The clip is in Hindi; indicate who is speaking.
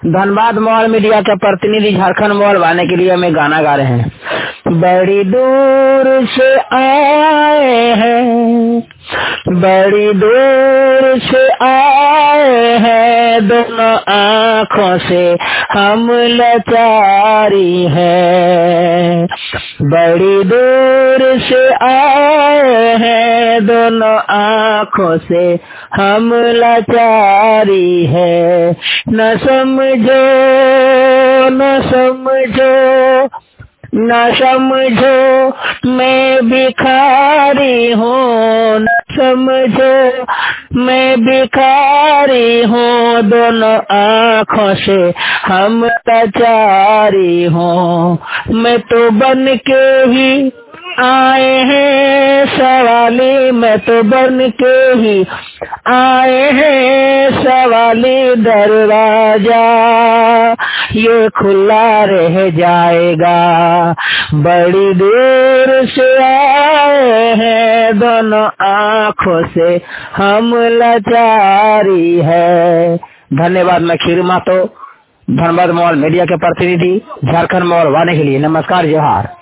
Speaker 1: धनबाद मॉल मीडिया के प्रतिनिधि झारखंड मॉल वाले के लिए हमें गाना गा रहे हैं। बड़ी दूर से आए हैं, बड़ी दूर से आए हैं, दोनों आँखों से हम लाचारी हैं। बड़ी दूर से आए हैं, दोनों आँखों से हम लाचारी है। न समझो, न समझो, न समझो मैं भिखारी हूँ, न समझो मैं भिखारी हूँ, दोनों आँखों से हम लाचारी हूँ। मैं तो बन के ही आए हैं सवाली, मैं तो बन के ही आए हैं सवाली, दरवाजा ये खुला रह जाएगा। बड़ी दूर से आए हैं, दोनों आँखों से हम लाचारी है। धन्यवाद। मैं खीरू महतो, धनबाद मॉल मीडिया के प्रतिनिधि, झारखंड मॉल वाले के लिए नमस्कार, जोहार।